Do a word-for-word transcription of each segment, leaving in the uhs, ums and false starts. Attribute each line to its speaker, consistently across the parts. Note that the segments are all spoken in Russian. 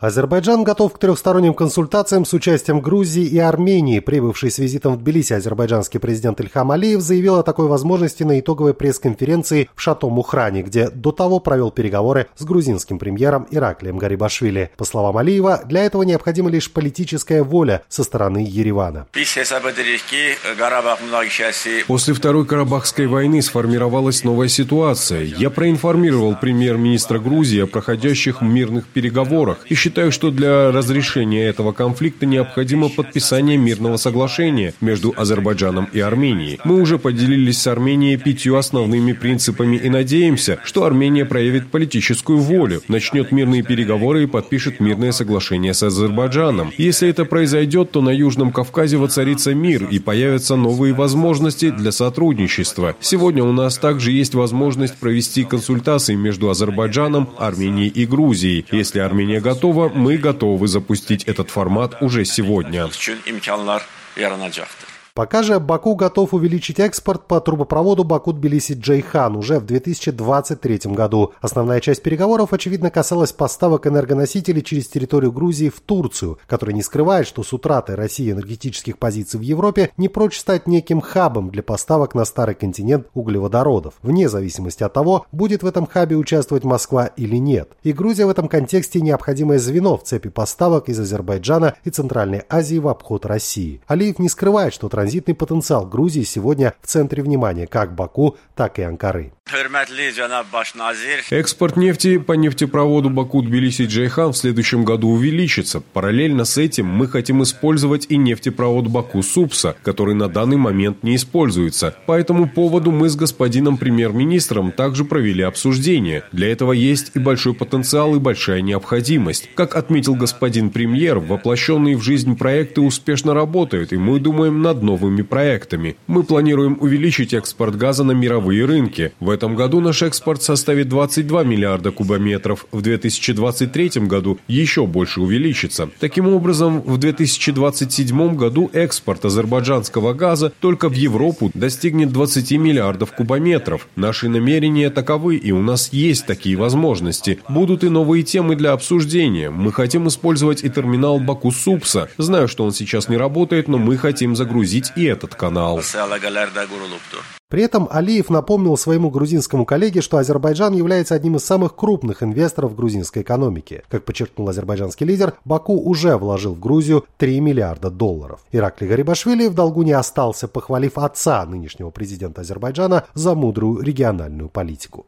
Speaker 1: Азербайджан готов к трехсторонним консультациям с участием Грузии и Армении. Прибывший с визитом в Тбилиси азербайджанский президент Ильхам Алиев заявил о такой возможности на итоговой пресс-конференции в Шато-Мухране, где до того провел переговоры с грузинским премьером Ираклием Гарибашвили. По словам Алиева, для этого необходима лишь политическая воля со стороны Еревана.
Speaker 2: После Второй Карабахской войны сформировалась новая ситуация. Я проинформировал премьер-министра Грузии о проходящих мирных переговорах и считаю, Считаю, что для разрешения этого конфликта необходимо подписание мирного соглашения между Азербайджаном и Арменией. Мы уже поделились с Арменией пятью основными принципами и надеемся, что Армения проявит политическую волю, начнет мирные переговоры и подпишет мирное соглашение с Азербайджаном. Если это произойдет, то на Южном Кавказе воцарится мир и появятся новые возможности для сотрудничества. Сегодня у нас также есть возможность провести консультации между Азербайджаном, Арменией и Грузией. Если Армения готова, мы готовы запустить этот формат уже сегодня.
Speaker 1: Пока же Баку готов увеличить экспорт по трубопроводу Баку-Тбилиси-Джейхан уже в две тысячи двадцать третьем году. Основная часть переговоров, очевидно, касалась поставок энергоносителей через территорию Грузии в Турцию, которая не скрывает, что с утратой России энергетических позиций в Европе не прочь стать неким хабом для поставок на старый континент углеводородов, вне зависимости от того, будет в этом хабе участвовать Москва или нет. И Грузия в этом контексте необходимое звено в цепи поставок из Азербайджана и Центральной Азии в обход России. Алиев не скрывает, что транзитный потенциал Грузии сегодня в центре внимания как Баку, так и Анкары.
Speaker 2: Экспорт нефти по нефтепроводу Баку-Тбилиси-Джейхан в следующем году увеличится. Параллельно с этим мы хотим использовать и нефтепровод Баку-Супса, который на данный момент не используется. По этому поводу мы с господином премьер-министром также провели обсуждение. Для этого есть и большой потенциал, и большая необходимость. Как отметил господин премьер, воплощенные в жизнь проекты успешно работают, и мы думаем над новыми проектами. Мы планируем увеличить экспорт газа на мировые рынки. В этом году наш экспорт составит двадцать два миллиарда кубометров. В две тысячи двадцать третьем году еще больше увеличится. Таким образом, в две тысячи двадцать седьмом году экспорт азербайджанского газа только в Европу достигнет двадцати миллиардов кубометров. Наши намерения таковы, и у нас есть такие возможности. Будут и новые темы для обсуждения. Мы хотим использовать и терминал Баку-Супса. Знаю, что он сейчас не работает, но мы хотим загрузить и этот канал.
Speaker 1: При этом Алиев напомнил своему грузинскому коллеге, что Азербайджан является одним из самых крупных инвесторов в грузинской экономике. Как подчеркнул азербайджанский лидер, Баку уже вложил в Грузию три миллиарда долларов. Ираклий Гарибашвили в долгу не остался, похвалив отца нынешнего президента Азербайджана за мудрую региональную политику.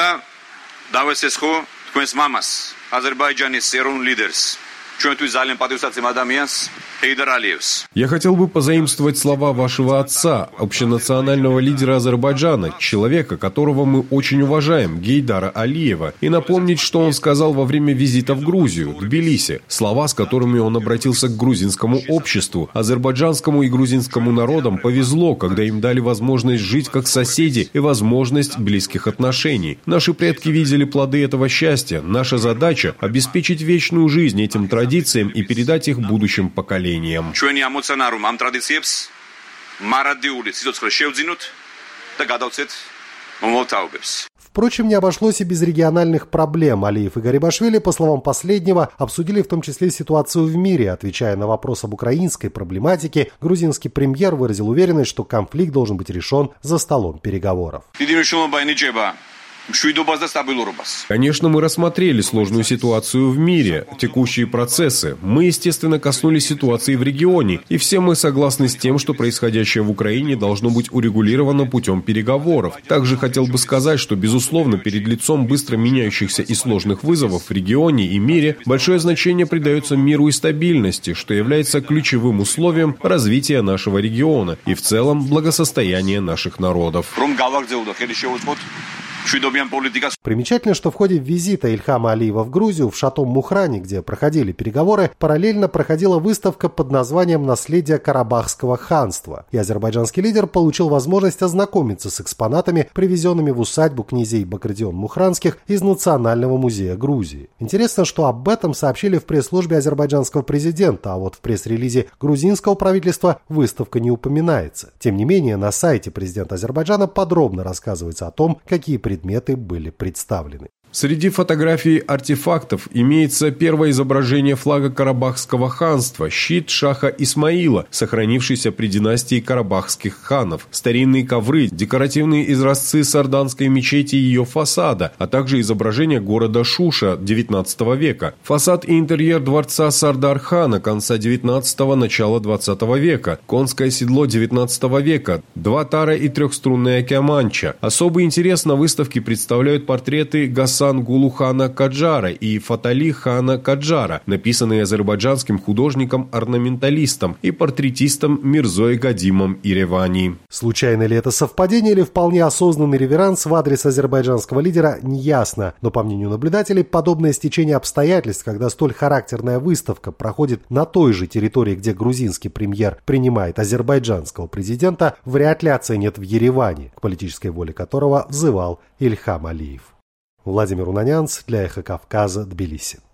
Speaker 2: Я хотел бы позаимствовать слова вашего отца, общенационального лидера Азербайджана, человека, которого мы очень уважаем, Гейдара Алиева, и напомнить, что он сказал во время визита в Грузию, Тбилиси, слова, с которыми он обратился к грузинскому обществу. Азербайджанскому и грузинскому народам повезло, когда им дали возможность жить как соседи и возможность близких отношений. Наши предки видели плоды этого счастья. Наша задача – обеспечить вечную жизнь этим традициям и передать их будущим поколениям.
Speaker 1: Впрочем, не обошлось и без региональных проблем. Алиев и Гарибашвили, по словам последнего, обсудили в том числе ситуацию в мире. Отвечая на вопрос об украинской проблематике, грузинский премьер выразил уверенность, что конфликт должен быть решен за столом переговоров.
Speaker 2: Конечно, мы рассмотрели сложную ситуацию в мире, текущие процессы. Мы, естественно, коснулись ситуации в регионе, и все мы согласны с тем, что происходящее в Украине должно быть урегулировано путем переговоров. Также хотел бы сказать, что, безусловно, перед лицом быстро меняющихся и сложных вызовов в регионе и мире большое значение придается миру и стабильности, что является ключевым условием развития нашего региона и в целом благосостояния наших народов.
Speaker 1: Примечательно, что в ходе визита Ильхама Алиева в Грузию в Шато-Мухране, где проходили переговоры, параллельно проходила выставка под названием «Наследие Карабахского ханства». И азербайджанский лидер получил возможность ознакомиться с экспонатами, привезенными в усадьбу князей Багратион-Мухранских из Национального музея Грузии. Интересно, что об этом сообщили в пресс-службе азербайджанского президента, а вот в пресс-релизе грузинского правительства выставка не упоминается. Тем не менее, на сайте президента Азербайджана подробно рассказывается о том, какие предметы были представлены.
Speaker 2: Среди фотографий артефактов имеется первое изображение флага Карабахского ханства, щит шаха Исмаила, сохранившийся при династии карабахских ханов, старинные ковры, декоративные изразцы сарданской мечети и ее фасада, а также изображение города Шуша девятнадцатого века, фасад и интерьер дворца Сардар-хана конца девятнадцатого – начала двадцатого века, конское седло девятнадцатого века, два тара и трехструнная кяманча. Особый интерес на выставке представляют портреты Гасан Гулу хана Каджара и Фатали хана Каджара, написанные азербайджанским художником-орнаменталистом и портретистом Мирзой Гадимом Иревани.
Speaker 1: Случайно ли это совпадение или вполне осознанный реверанс в адрес азербайджанского лидера, неясно. Но, по мнению наблюдателей, подобное стечение обстоятельств, когда столь характерная выставка проходит на той же территории, где грузинский премьер принимает азербайджанского президента, вряд ли оценят в Ереване, к политической воле которого взывал Ильхам Алиев. Владимир Унанянц для Эхо Кавказа, Тбилиси.